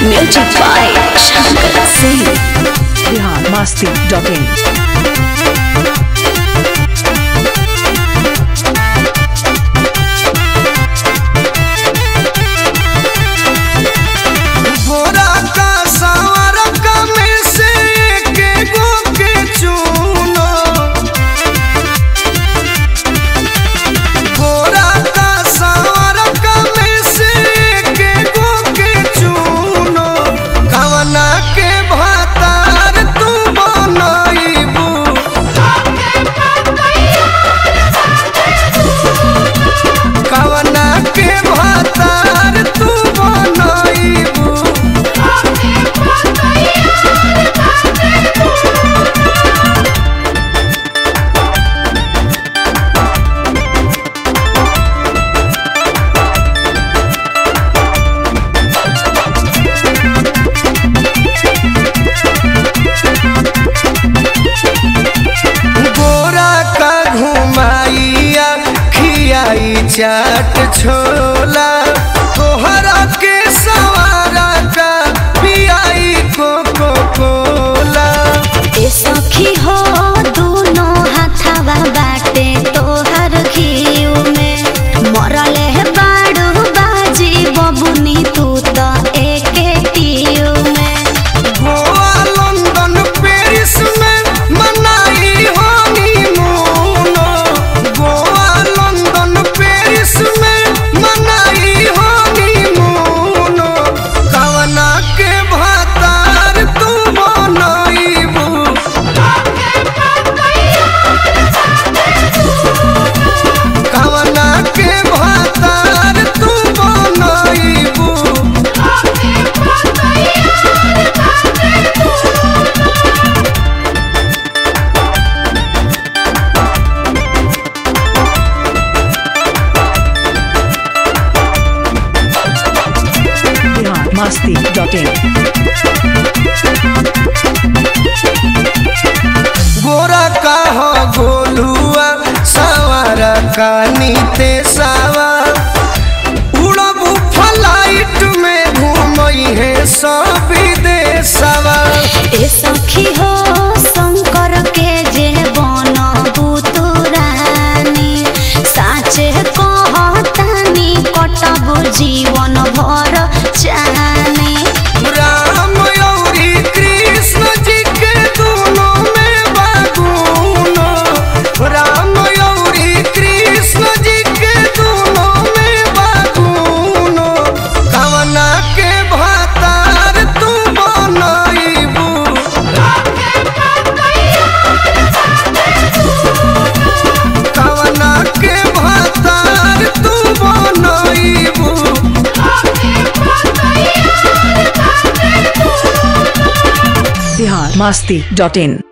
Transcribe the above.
Music by Shankar Singh. biharmasti.in. चाट छोला तोहरा के सवारा का पियाई कोको कोला। ए सखी हो दोनों हाथवा बाटे तोहर घीव में मरले बाड़ू बाजी बबुनी तू तो एके टीव में। गोवा लंदन पेरिस में मनाई हनीमून। गोवा लंदन पेरिस में मनाई हनीमून। कवना के भातार तू बनाईबू। कवना के भातार तू बनाईबू। biharmasti.in. गोरा का हो गोलुआ सवारा का नीते सावा। उड़बू फ्लाइट में घूमई है सब विदेशवा। ए सखी हो शंकर के जे बनबू तू रानी साचे कहतानी कटबू जीवन भर जानी। राम औरी कृष्ण जी के दोनों में बागुन। राम औरी कृष्ण जी के दोनों में बागुन। कवना के भातार तू बनाईबू। कवना के भातार तू बनाईबू। biharmasti.in.